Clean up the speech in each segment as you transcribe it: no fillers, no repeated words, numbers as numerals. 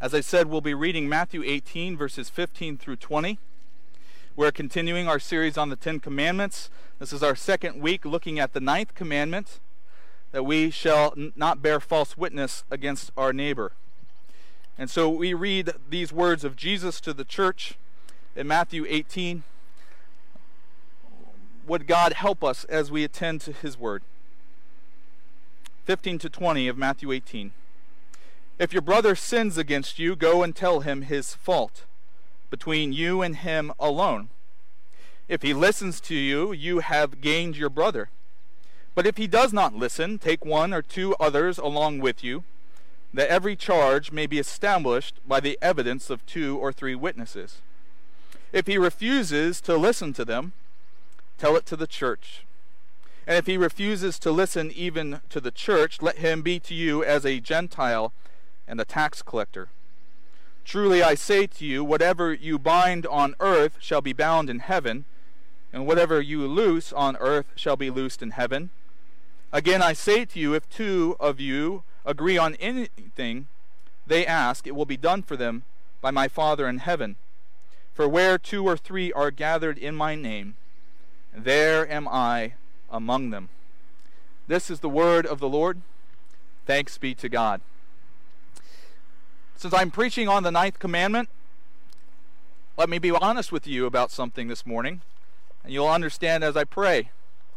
As I said, we'll be reading Matthew 18, verses 15 through 20. We're continuing our series on the Ten Commandments. This is our second week looking at the ninth commandment, that we shall not bear false witness against our neighbor. And so we read these words of Jesus to the church in Matthew 18. Would God help us as we attend to his word? 15 to 20 of Matthew 18. If your brother sins against you, go and tell him his fault, between you and him alone. If he listens to you, you have gained your brother. But if he does not listen, take one or two others along with you, that every charge may be established by the evidence of 2 or 3 witnesses. If he refuses to listen to them, tell it to the church. And if he refuses to listen even to the church, let him be to you as a Gentile and a tax collector. Truly I say to you, whatever you bind on earth shall be bound in heaven, and whatever you loose on earth shall be loosed in heaven. Again I say to you, if 2 of you agree on anything they ask, it will be done for them by my Father in heaven. For where 2 or 3 are gathered in my name, there am I among them. This is the word of the Lord. Thanks be to God. Since I'm preaching on the ninth commandment, let me be honest with you about something this morning, and you'll understand as I pray.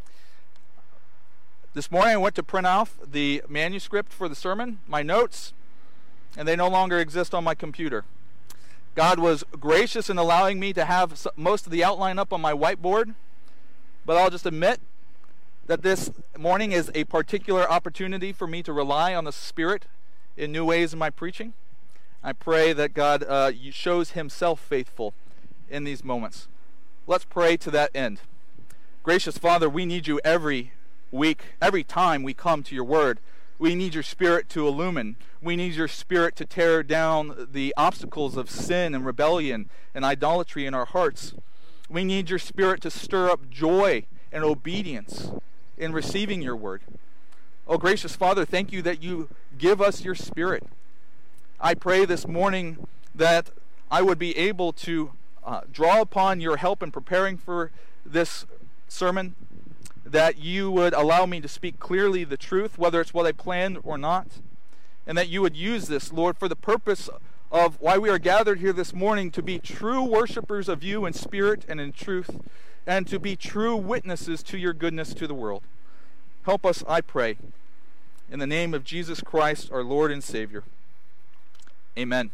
This morning I went to print off the manuscript for the sermon, my notes, and they no longer exist on my computer. God was gracious in allowing me to have most of the outline up on my whiteboard, but I'll just admit that this morning is a particular opportunity for me to rely on the Spirit in new ways in my preaching. I pray that God shows himself faithful in these moments. Let's pray to that end. Gracious Father, we need you every week, every time we come to your word. We need your Spirit to illumine. We need your Spirit to tear down the obstacles of sin and rebellion and idolatry in our hearts. We need your Spirit to stir up joy and obedience in receiving your word. Oh, gracious Father, thank you that you give us your Spirit. I pray this morning that I would be able to draw upon your help in preparing for this sermon, that you would allow me to speak clearly the truth, whether it's what I planned or not, and that you would use this, Lord, for the purpose of why we are gathered here this morning, to be true worshipers of you in spirit and in truth, and to be true witnesses to your goodness to the world. Help us, I pray, in the name of Jesus Christ, our Lord and Savior. Amen.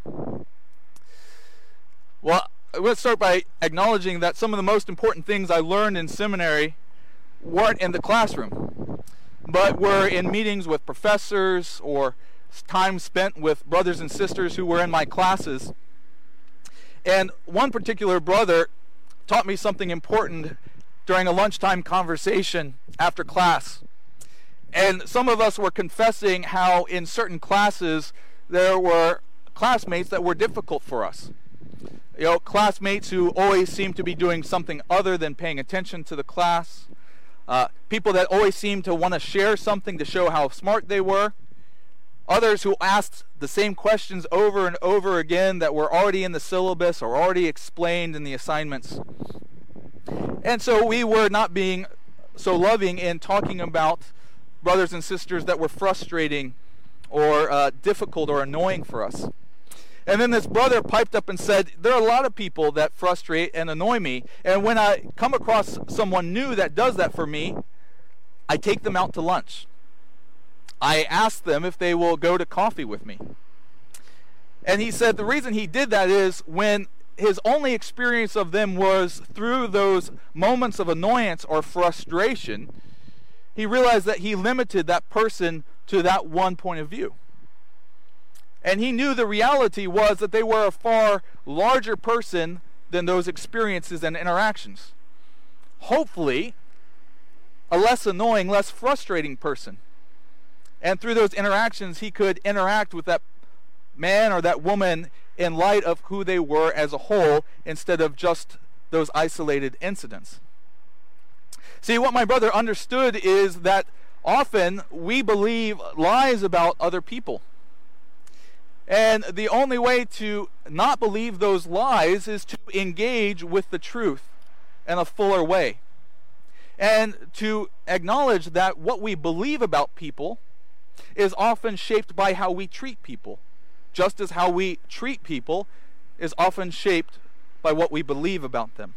Well, let's start by acknowledging that some of the most important things I learned in seminary weren't in the classroom, but were in meetings with professors or time spent with brothers and sisters who were in my classes. And one particular brother taught me something important during a lunchtime conversation after class. And some of us were confessing how in certain classes there were classmates that were difficult for us. You know, classmates who always seemed to be doing something other than paying attention to the class. People that always seemed to want to share something to show how smart they were. Others who asked the same questions over and over again that were already in the syllabus or already explained in the assignments. And so we were not being so loving in talking about brothers and sisters that were frustrating or difficult or annoying for us. And then this brother piped up and said, there are a lot of people that frustrate and annoy me, and when I come across someone new that does that for me, I take them out to lunch. I ask them if they will go to coffee with me. And he said the reason he did that is when his only experience of them was through those moments of annoyance or frustration, he realized that he limited that person to that one point of view. And he knew the reality was that they were a far larger person than those experiences and interactions. Hopefully, a less annoying, less frustrating person. And through those interactions, he could interact with that man or that woman in light of who they were as a whole, instead of just those isolated incidents. See, what my brother understood is that often we believe lies about other people. And the only way to not believe those lies is to engage with the truth in a fuller way. And to acknowledge that what we believe about people is often shaped by how we treat people, just as how we treat people is often shaped by what we believe about them.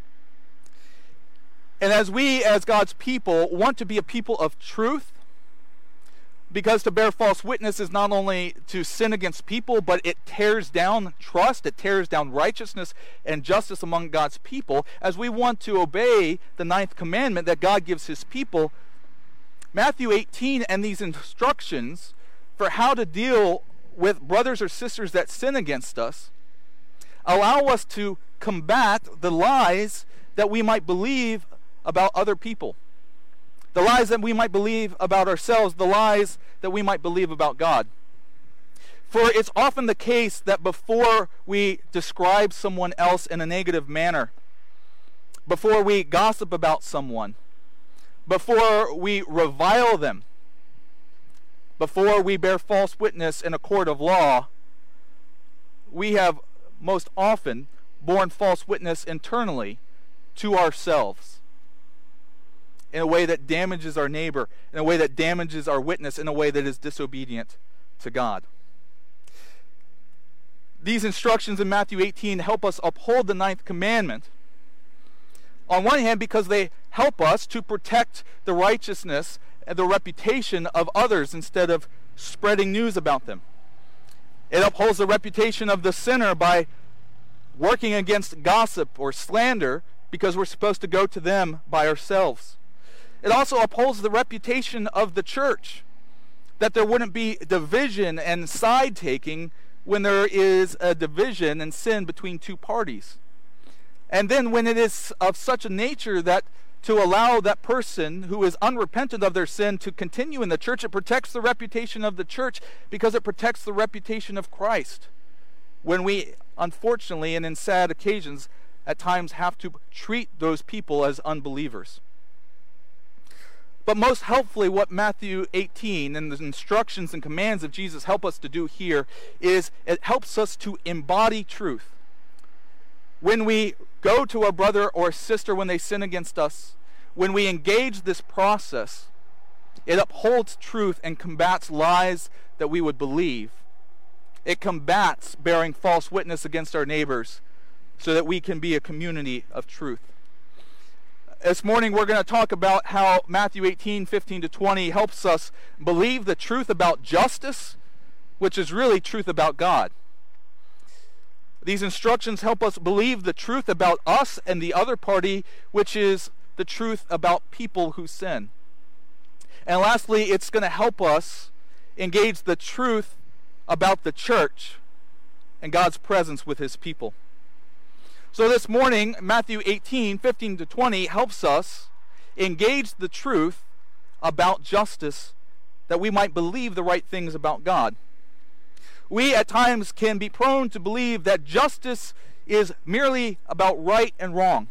And as we, as God's people, want to be a people of truth, because to bear false witness is not only to sin against people, but it tears down trust, it tears down righteousness and justice among God's people. As we want to obey the 9th commandment that God gives his people, Matthew 18 and these instructions for how to deal with brothers or sisters that sin against us allow us to combat the lies that we might believe about other people. The lies that we might believe about ourselves, the lies that we might believe about God. For it's often the case that before we describe someone else in a negative manner, before we gossip about someone, before we revile them, before we bear false witness in a court of law, we have most often borne false witness internally to ourselves, in a way that damages our neighbor, in a way that damages our witness, in a way that is disobedient to God. These instructions in Matthew 18 help us uphold the 9th commandment. On one hand, because they help us to protect the righteousness and the reputation of others instead of spreading news about them. It upholds the reputation of the sinner by working against gossip or slander, because we're supposed to go to them by ourselves. It also upholds the reputation of the church, that there wouldn't be division and side-taking when there is a division and sin between two parties. And then when it is of such a nature that to allow that person who is unrepentant of their sin to continue in the church, it protects the reputation of the church because it protects the reputation of Christ. When we, unfortunately, and in sad occasions, at times have to treat those people as unbelievers. But most helpfully, what Matthew 18 and the instructions and commands of Jesus help us to do here is it helps us to embody truth. When we go to our brother or sister when they sin against us, when we engage this process, it upholds truth and combats lies that we would believe. It combats bearing false witness against our neighbors so that we can be a community of truth. This morning we're going to talk about how Matthew 18:15-20 helps us believe the truth about justice, which is really truth about God. These instructions help us believe the truth about us and the other party, which is the truth about people who sin. And lastly, it's going to help us engage the truth about the church and God's presence with his people. So this morning, Matthew 18:15-20 helps us engage the truth about justice, that we might believe the right things about God. We at times can be prone to believe that justice is merely about right and wrong,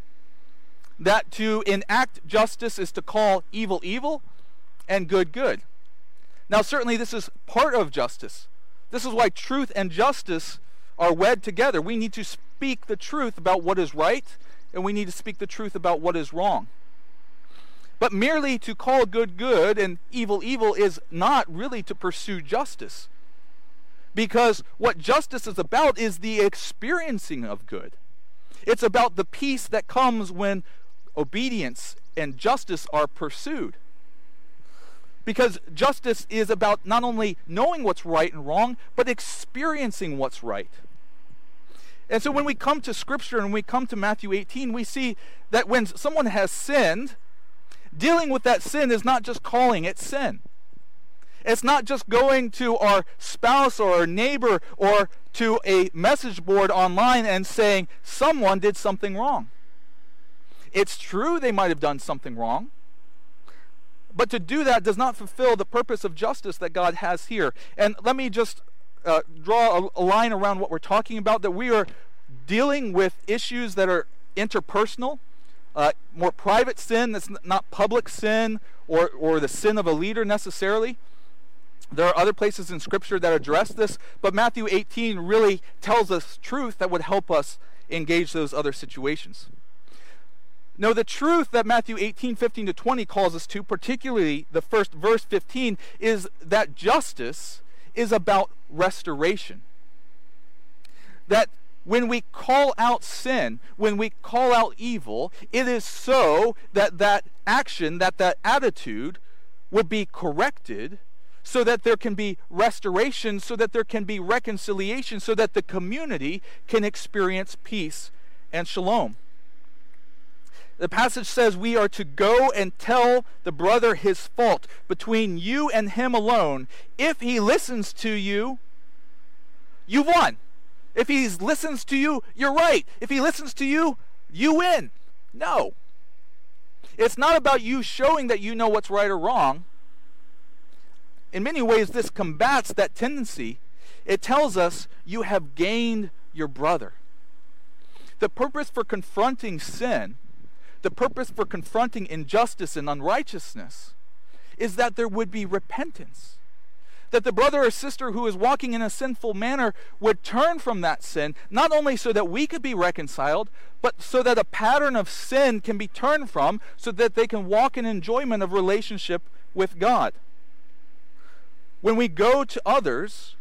that to enact justice is to call evil evil and good good. Now certainly this is part of justice. This is why truth and justice are wed together. We need to speak the truth about what is right, and we need to speak the truth about what is wrong. But merely to call good good and evil evil is not really to pursue justice. Because what justice is about is the experiencing of good. It's about the peace that comes when obedience and justice are pursued. Because justice is about not only knowing what's right and wrong, but experiencing what's right. And so when we come to Scripture and we come to Matthew 18, we see that when someone has sinned, dealing with that sin is not just calling it sin. It's not just going to our spouse or our neighbor or to a message board online and saying someone did something wrong. It's true they might have done something wrong, but to do that does not fulfill the purpose of justice that God has here. And let me just draw a line around what we're talking about, that we are dealing with issues that are interpersonal, more private sin that's not public sin or the sin of a leader necessarily. There are other places in Scripture that address this, but Matthew 18 really tells us truth that would help us engage those other situations. Now, the truth that Matthew 18, 15 to 20 calls us to, particularly the first verse 15, is that justice is about restoration. That when we call out sin, when we call out evil, it is so that that action, that attitude would be corrected, so that there can be restoration, so that there can be reconciliation, so that the community can experience peace and shalom. The passage says we are to go and tell the brother his fault between you and him alone. If he listens to you, you've won. If he listens to you, you're right. If he listens to you, you win. No. It's not about you showing that you know what's right or wrong. In many ways, this combats that tendency. It tells us you have gained your brother. The purpose for confronting sin, the purpose for confronting injustice and unrighteousness, is that there would be repentance. That the brother or sister who is walking in a sinful manner would turn from that sin, not only so that we could be reconciled, but so that a pattern of sin can be turned from, so that they can walk in enjoyment of relationship with God. When we go to others,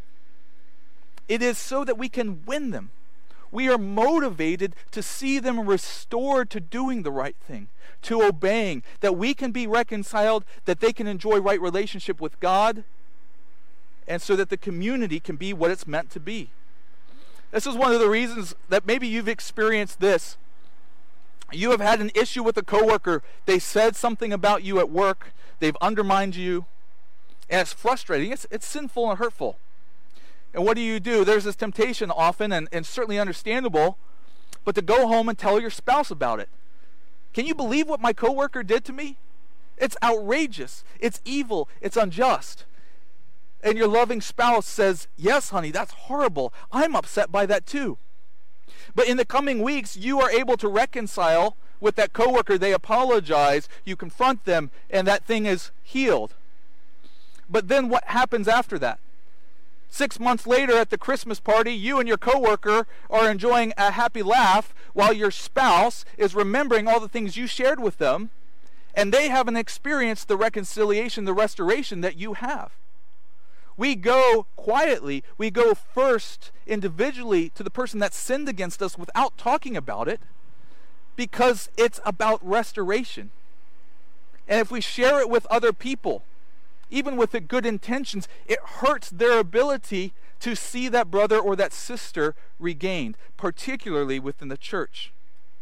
it is so that we can win them. We are motivated to see them restored to doing the right thing, to obeying, that we can be reconciled, that they can enjoy right relationship with God, and so that the community can be what it's meant to be. This is one of the reasons that maybe you've experienced this. You have had an issue with a coworker. They said something about you at work. They've undermined you. And it's frustrating. It's sinful and hurtful. And what do? There's this temptation often, and certainly understandable, but to go home and tell your spouse about it. Can you believe what my coworker did to me? It's outrageous. It's evil. It's unjust. And your loving spouse says, yes, honey, that's horrible. I'm upset by that too. But in the coming weeks, you are able to reconcile with that coworker. They apologize. You confront them, and that thing is healed. But then what happens after that? 6 months later at the Christmas party, you and your coworker are enjoying a happy laugh while your spouse is remembering all the things you shared with them, and they haven't experienced the reconciliation, the restoration that you have. We go quietly, we go first individually to the person that sinned against us without talking about it, because it's about restoration. And if we share it with other people, even with the good intentions, it hurts their ability to see that brother or that sister regained, particularly within the church.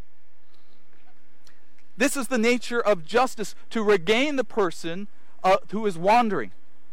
This is the nature of justice, to regain the person who is wandering.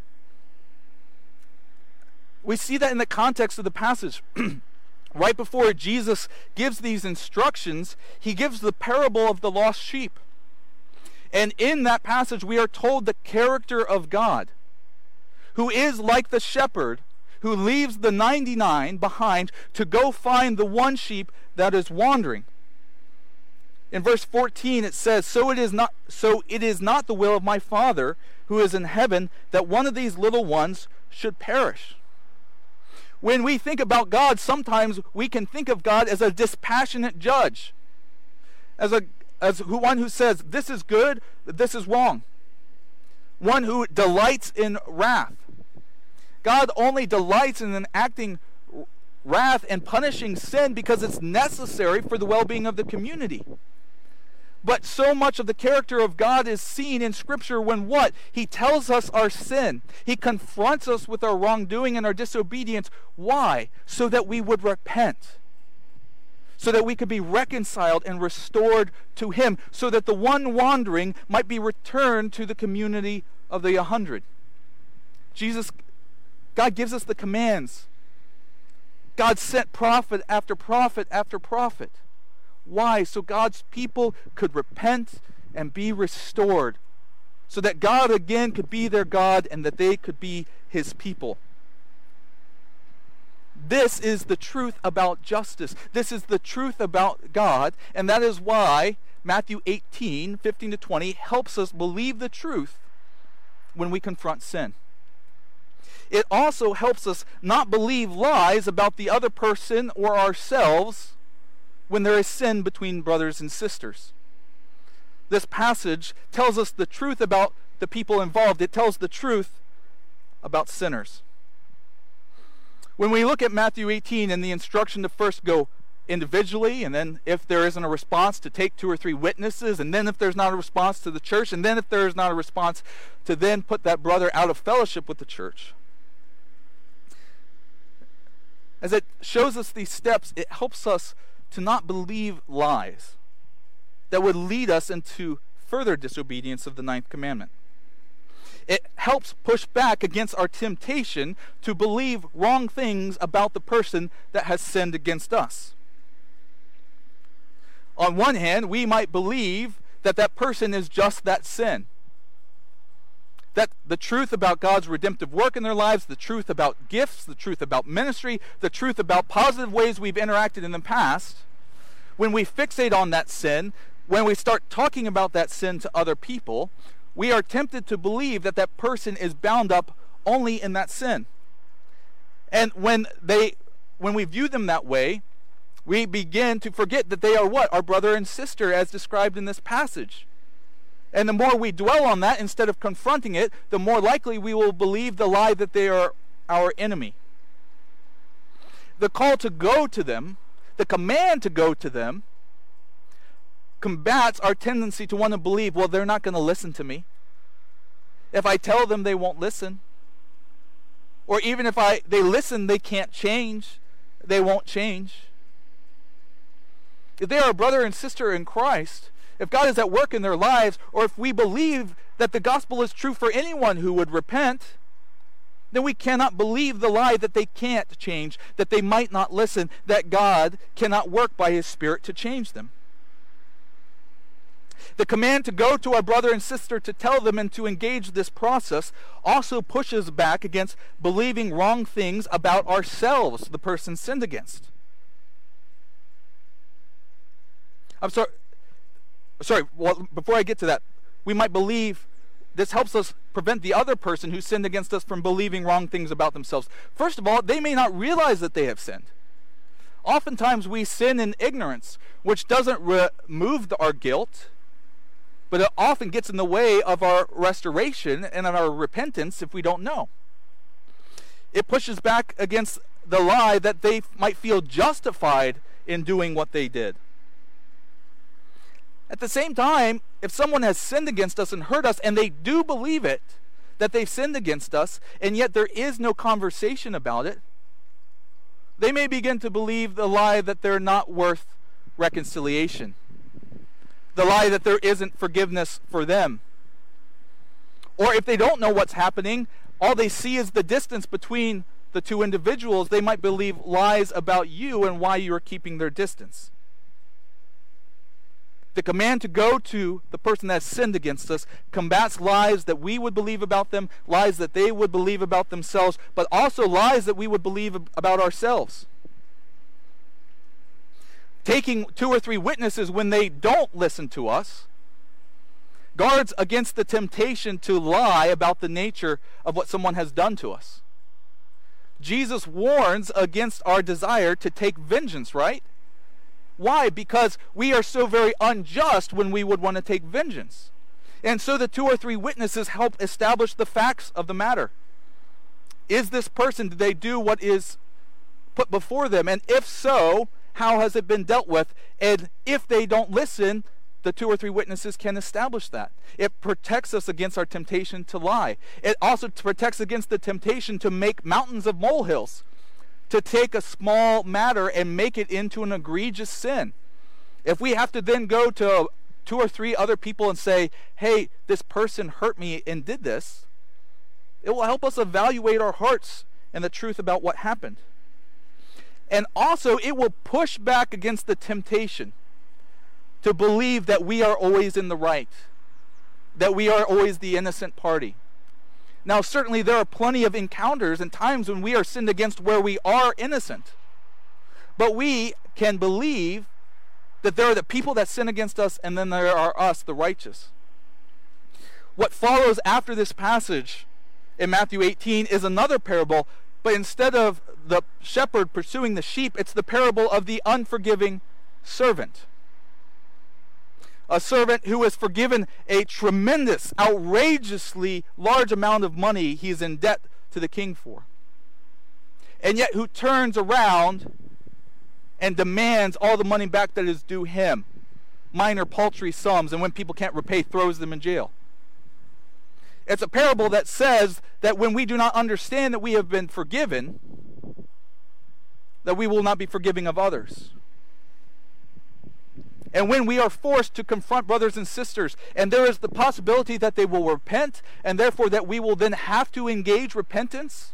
We see that in the context of the passage. Right before Jesus gives these instructions, he gives the parable of the lost sheep. And in that passage, we are told the character of God, who is like the shepherd, who leaves the 99 behind to go find the one sheep that is wandering. In verse 14, it says, So it is not the will of my Father who is in heaven that one of these little ones should perish. When we think about God, sometimes we can think of God as a dispassionate judge, as one who says, this is good, this is wrong. One who delights in wrath. God only delights in enacting wrath and punishing sin because it's necessary for the well-being of the community. But so much of the character of God is seen in Scripture when what? He tells us our sin. He confronts us with our wrongdoing and our disobedience. Why? So that we would repent. So that we could be reconciled and restored to Him. So that the one wandering might be returned to the community of the 100. God gives us the commands. God sent prophet after prophet after prophet. Why? So God's people could repent and be restored. So that God again could be their God and that they could be His people. This is the truth about justice. This is the truth about God. And that is why Matthew 18, 15 to 20 helps us believe the truth when we confront sin. It also helps us not believe lies about the other person or ourselves when there is sin between brothers and sisters. This passage tells us the truth about the people involved. It tells the truth about sinners. When we look at Matthew 18 and the instruction to first go individually, and then if there isn't a response, to take 2 or 3 witnesses, and then if there's not a response, to the church, and then if there's not a response, to then put that brother out of fellowship with the church. As it shows us these steps, it helps us to not believe lies that would lead us into further disobedience of the 9th commandment. It helps push back against our temptation to believe wrong things about the person that has sinned against us. On one hand, we might believe that that person is just that sin. That the truth about God's redemptive work in their lives, the truth about gifts, the truth about ministry, the truth about positive ways we've interacted in the past, when we fixate on that sin, when we start talking about that sin to other people, we are tempted to believe that that person is bound up only in that sin. And when we view them that way, we begin to forget that they are what? Our brother and sister, as described in this passage. And the more we dwell on that instead of confronting it, the more likely we will believe the lie that they are our enemy. The call to go to them, the command to go to them, combats our tendency to want to believe, well, they're not going to listen to me. If I tell them, they won't listen. Or even if they listen, they can't change. They won't change. If they are a brother and sister in Christ, if God is at work in their lives, or if we believe that the gospel is true for anyone who would repent, then we cannot believe the lie that they can't change, that they might not listen, that God cannot work by His Spirit to change them. The command to go to our brother and sister to tell them and to engage this process also pushes back against believing wrong things about ourselves, the person sinned against. Well, before I get to that, we might believe this helps us prevent the other person who sinned against us from believing wrong things about themselves. First of all, they may not realize that they have sinned. Oftentimes we sin in ignorance, which doesn't remove our guilt, but it often gets in the way of our restoration and of our repentance if we don't know. It pushes back against the lie that they might feel justified in doing what they did. At the same time, if someone has sinned against us and hurt us, and they do believe it, that they've sinned against us, and yet there is no conversation about it, they may begin to believe the lie that they're not worth reconciliation. The lie that there isn't forgiveness for them. Or if they don't know what's happening, all they see is the distance between the two individuals, they might believe lies about you and why you are keeping their distance. The command to go to the person that has sinned against us combats lies that we would believe about them, lies that they would believe about themselves, but also lies that we would believe about ourselves. Taking 2 or 3 witnesses when they don't listen to us guards against the temptation to lie about the nature of what someone has done to us. Jesus warns against our desire to take vengeance, right? Why? Because we are so very unjust when we would want to take vengeance. And so the 2 or 3 witnesses help establish the facts of the matter. Is this person, did they do what is put before them? And if so, how has it been dealt with? And if they don't listen, the 2 or 3 witnesses can establish that. It protects us against our temptation to lie. It also protects against the temptation to make mountains of molehills, to take a small matter and make it into an egregious sin. If we have to then go to 2 or 3 other people and say, hey, this person hurt me and did this, it will help us evaluate our hearts and the truth about what happened. And also, it will push back against the temptation to believe that we are always in the right, that we are always the innocent party. Now, certainly there are plenty of encounters and times when we are sinned against where we are innocent. But we can believe that there are the people that sin against us, and then there are us, the righteous. What follows after this passage in Matthew 18 is another parable, but instead of the shepherd pursuing the sheep, it's the parable of the unforgiving servant. A servant who has forgiven a tremendous, outrageously large amount of money he is in debt to the king for. And yet who turns around and demands all the money back that is due him. Minor, paltry sums, and when people can't repay, throws them in jail. It's a parable that says that when we do not understand that we have been forgiven, that we will not be forgiving of others. And when we are forced to confront brothers and sisters, and there is the possibility that they will repent, and therefore that we will then have to engage repentance,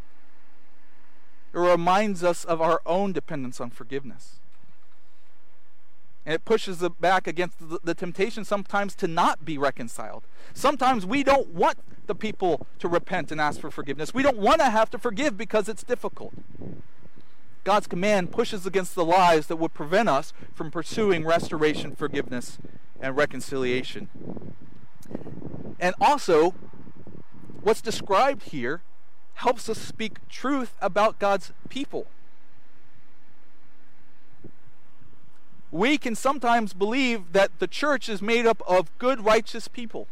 it reminds us of our own dependence on forgiveness. And it pushes it back against the temptation sometimes to not be reconciled. Sometimes we don't want the people to repent and ask for forgiveness. We don't want to have to forgive because it's difficult. God's command pushes against the lies that would prevent us from pursuing restoration, forgiveness, and reconciliation. And also, what's described here helps us speak truth about God's people. We can sometimes believe that the church is made up of good, righteous people.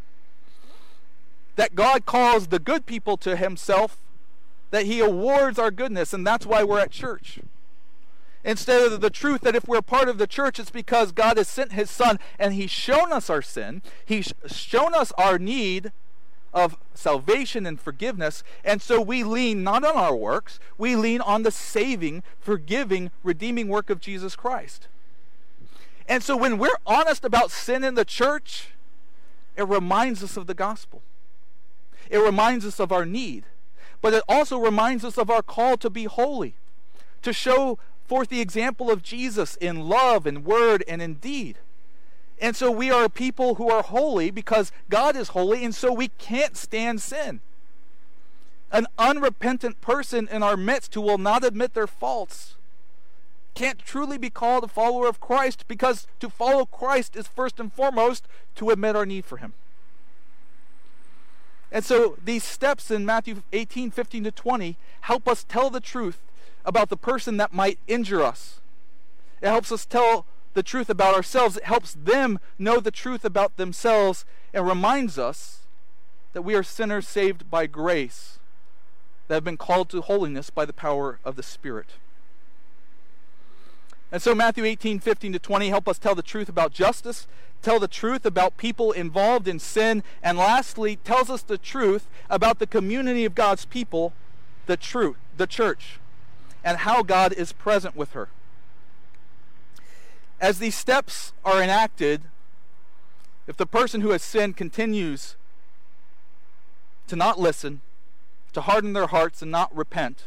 That God calls the good people to himself, that he awards our goodness, and that's why we're at church. Instead of the truth that if we're part of the church, it's because God has sent his Son, and he's shown us our sin, he's shown us our need of salvation and forgiveness, and so we lean not on our works, we lean on the saving, forgiving, redeeming work of Jesus Christ. And so when we're honest about sin in the church, it reminds us of the gospel. It reminds us of our need. But it also reminds us of our call to be holy, to show forth the example of Jesus in love and word and in deed. And so we are a people who are holy because God is holy, and so we can't stand sin. An unrepentant person in our midst who will not admit their faults can't truly be called a follower of Christ, because to follow Christ is first and foremost to admit our need for him. And so these steps in Matthew 18, 15 to 20 help us tell the truth about the person that might injure us. It helps us tell the truth about ourselves. It helps them know the truth about themselves, and reminds us that we are sinners saved by grace, that have been called to holiness by the power of the Spirit. And so Matthew 18, 15 to 20 help us tell the truth about justice, tell the truth about people involved in sin, and lastly, tells us the truth about the community of God's people, the church, and how God is present with her. As these steps are enacted, if the person who has sinned continues to not listen, to harden their hearts and not repent,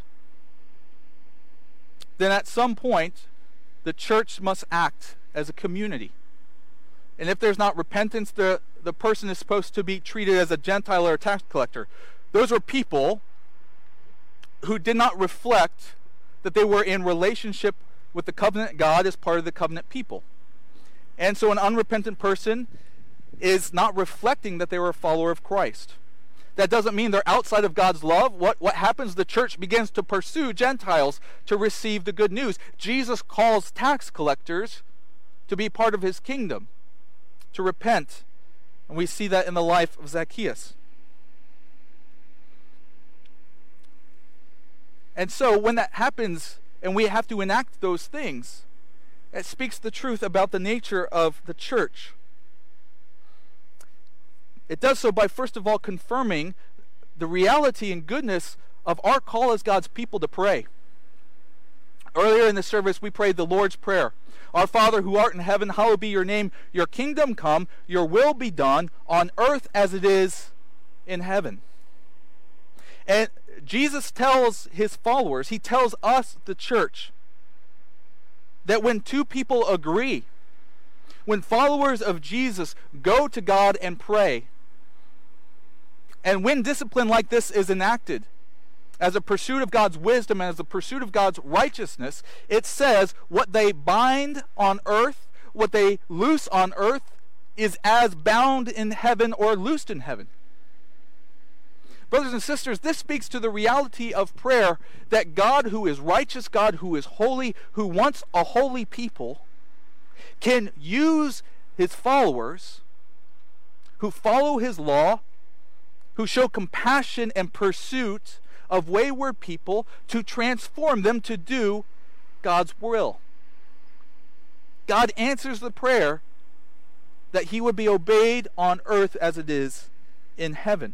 then at some point, the church must act as a community. And if there's not repentance, the person is supposed to be treated as a Gentile or a tax collector. Those were people who did not reflect that they were in relationship with the covenant God as part of the covenant people. And so an unrepentant person is not reflecting that they were a follower of Christ. That doesn't mean they're outside of God's love. What happens? The church begins to pursue Gentiles to receive the good news. Jesus calls tax collectors to be part of his kingdom, to repent. And we see that in the life of Zacchaeus. And so when that happens, and we have to enact those things, it speaks the truth about the nature of the church. It does so by, first of all, confirming the reality and goodness of our call as God's people to pray. Earlier in the service, we prayed the Lord's Prayer. Our Father who art in heaven, hallowed be your name. Your kingdom come, your will be done on earth as it is in heaven. And Jesus tells his followers, he tells us, the church, that when two people agree, when followers of Jesus go to God and pray, and when discipline like this is enacted as a pursuit of God's wisdom and as a pursuit of God's righteousness, it says what they bind on earth, what they loose on earth, is as bound in heaven or loosed in heaven. Brothers and sisters, this speaks to the reality of prayer, that God who is righteous, God who is holy, who wants a holy people, can use his followers who follow his law, who show compassion and pursuit of wayward people, to transform them to do God's will. God answers the prayer that he would be obeyed on earth as it is in heaven.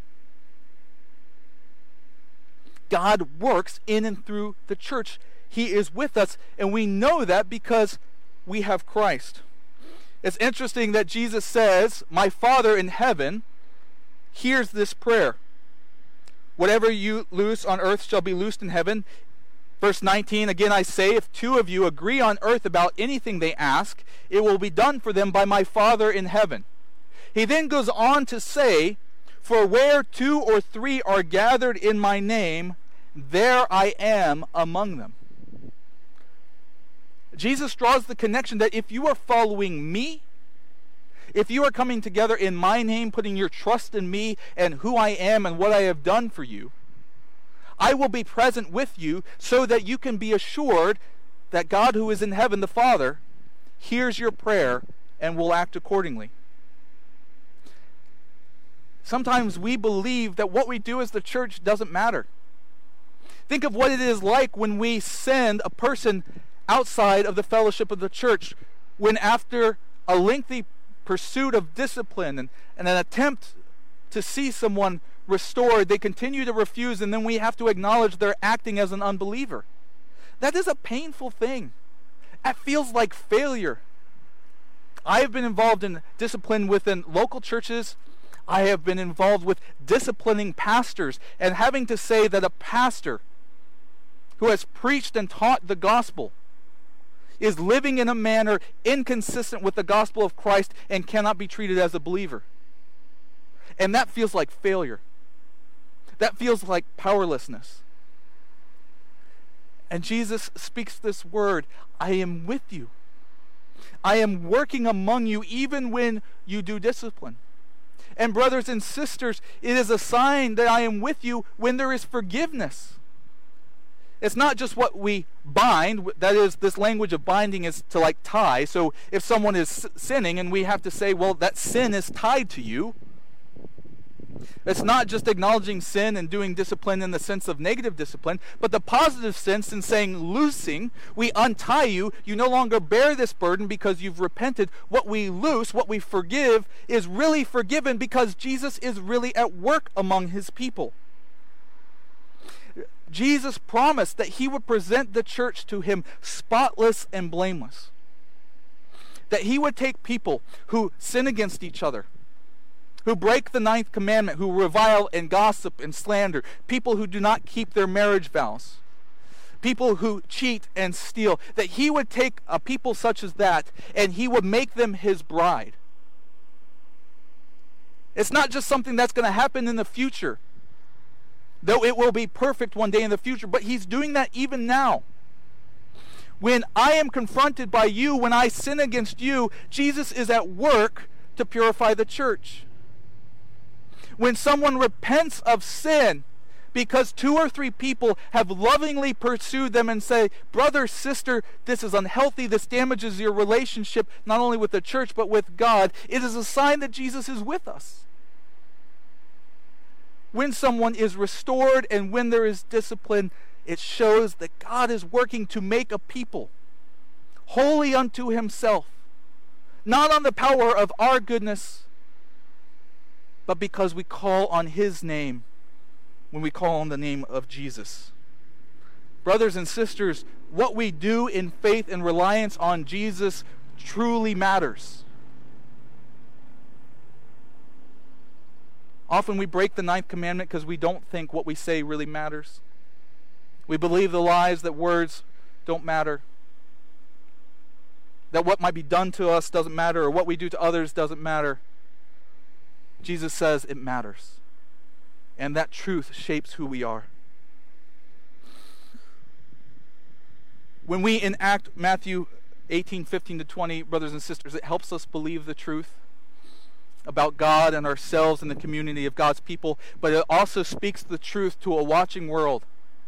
God works in and through the church. He is with us, and we know that because we have Christ. It's interesting that Jesus says, "My Father in heaven hears this prayer. Whatever you loose on earth shall be loosed in heaven." Verse 19, "Again I say, if two of you agree on earth about anything they ask, it will be done for them by my Father in heaven." He then goes on to say, "For where 2 or 3 are gathered in my name, there I am among them." Jesus draws the connection that if you are following me, if you are coming together in my name, putting your trust in me and who I am and what I have done for you, I will be present with you so that you can be assured that God who is in heaven, the Father, hears your prayer and will act accordingly. Sometimes we believe that what we do as the church doesn't matter. Think of what it is like when we send a person outside of the fellowship of the church, when after a lengthy pursuit of discipline and an attempt to see someone restored, they continue to refuse, and then we have to acknowledge they're acting as an unbeliever. That is a painful thing. That feels like failure. I have been involved in discipline within local churches. I have been involved with disciplining pastors, and having to say that a pastor who has preached and taught the gospel is living in a manner inconsistent with the gospel of Christ and cannot be treated as a believer. And that feels like failure. That feels like powerlessness. And Jesus speaks this word, "I am with you. I am working among you even when you do discipline." And brothers and sisters, it is a sign that I am with you when there is forgiveness. It's not just what we bind. That is, this language of binding is to like tie. So if someone is sinning and we have to say, well, that sin is tied to you. It's not just acknowledging sin and doing discipline in the sense of negative discipline, but the positive sense in saying loosing, we untie you. You no longer bear this burden because you've repented. What we loose, what we forgive, is really forgiven because Jesus is really at work among his people. Jesus promised that he would present the church to him spotless and blameless. That he would take people who sin against each other, who break the 9th commandment, who revile and gossip and slander, people who do not keep their marriage vows, people who cheat and steal, that he would take a people such as that and he would make them his bride. It's not just something that's going to happen in the future, though it will be perfect one day in the future, but he's doing that even now. When I am confronted by you, when I sin against you, Jesus is at work to purify the church. When someone repents of sin because 2 or 3 people have lovingly pursued them and say, brother, sister, this is unhealthy, this damages your relationship not only with the church but with God, it is a sign that Jesus is with us. When someone is restored and when there is discipline, it shows that God is working to make a people holy unto himself, not on the power of our goodness, but because we call on his name when we call on the name of Jesus. Brothers and sisters, what we do in faith and reliance on Jesus truly matters. Often we break the 9th commandment because we don't think what we say really matters. We believe the lies that words don't matter, that what might be done to us doesn't matter, or what we do to others doesn't matter. Jesus says it matters, and that truth shapes who we are. When we enact Matthew 18:15-20, brothers and sisters, it helps us believe the truth. about God and ourselves and the community of God's people, but it also speaks the truth to a watching world.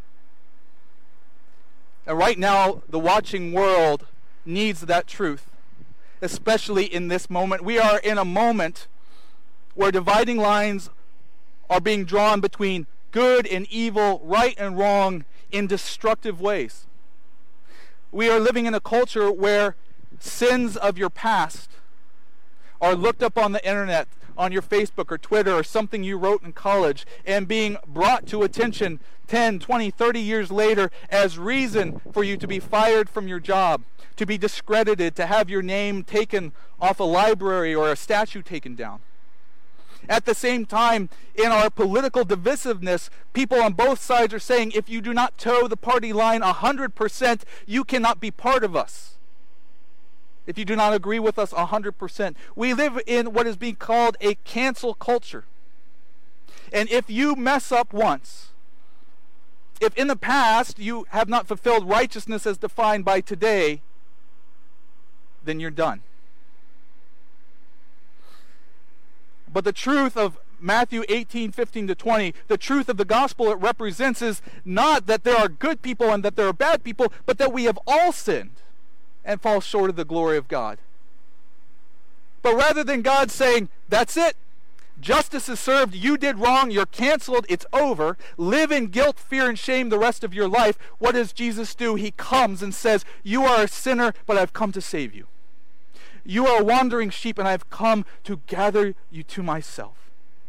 And right now, the watching world needs that truth, especially in this moment. We are in a moment where dividing lines are being drawn between good and evil, right and wrong, in destructive ways. We are living in a culture where sins of your past are looked up on the internet, on your Facebook or Twitter or something you wrote in college, and being brought to attention 10, 20, 30 years later as reason for you to be fired from your job, to be discredited, to have your name taken off a library or a statue taken down. At the same time, in our political divisiveness, people on both sides are saying, if you do not toe the party line 100%, you cannot be part of us. If you do not agree with us 100%. We live in what is being called a cancel culture. And if you mess up once, if in the past you have not fulfilled righteousness as defined by today, then you're done. But the truth of Matthew 18:15-20, the truth of the gospel it represents is not that there are good people and that there are bad people, but that we have all sinned and fall short of the glory of God. But rather than God saying, that's it, justice is served, you did wrong, you're canceled, it's over, live in guilt, fear, and shame the rest of your life, what does Jesus do? He comes and says, you are a sinner, but I've come to save you. You are a wandering sheep, and I've come to gather you to myself.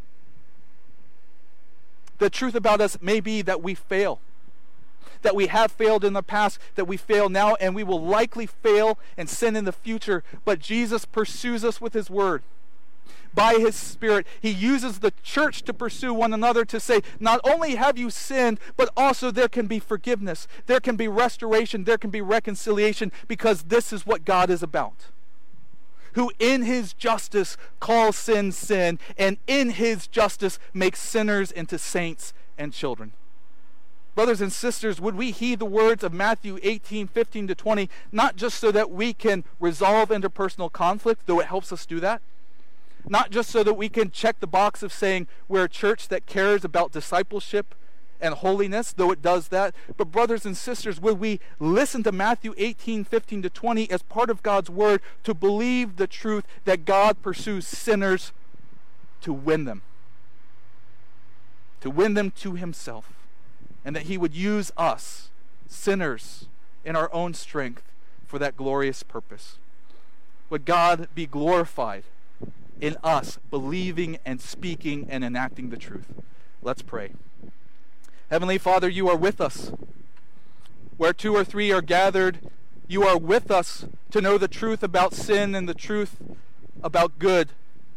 The truth about us may be that we fail, that we have failed in the past, that we fail now, and we will likely fail and sin in the future, but Jesus pursues us with his word. By his Spirit, he uses the church to pursue one another to say, not only have you sinned, but also there can be forgiveness, there can be restoration, there can be reconciliation, because this is what God is about. Who in his justice calls sin sin, and in his justice makes sinners into saints and children. Brothers and sisters, would we heed the words of Matthew 18:15-20, not just so that we can resolve interpersonal conflict, though it helps us do that, not just so that we can check the box of saying we're a church that cares about discipleship and holiness, though it does that, but brothers and sisters, would we listen to Matthew 18:15-20 as part of God's word to believe the truth that God pursues sinners to win them to himself, and that he would use us, sinners, in our own strength for that glorious purpose. Would God be glorified in us believing and speaking and enacting the truth? Let's pray. Heavenly Father, you are with us. Where two or three are gathered, you are with us to know the truth about sin and the truth about good.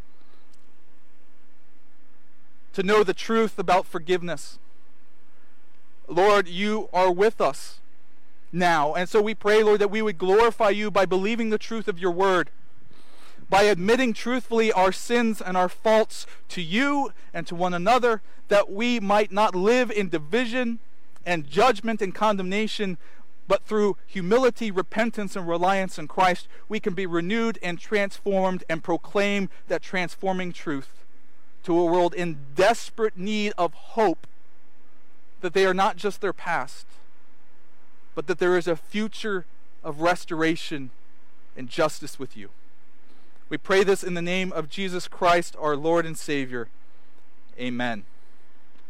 To know the truth about forgiveness. Lord, you are with us now. And so we pray, Lord, that we would glorify you by believing the truth of your word, by admitting truthfully our sins and our faults to you and to one another, that we might not live in division and judgment and condemnation, but through humility, repentance, and reliance in Christ, we can be renewed and transformed and proclaim that transforming truth to a world in desperate need of hope, that they are not just their past, but that there is a future of restoration and justice with you. We pray this in the name of Jesus Christ, our Lord and Savior. Amen.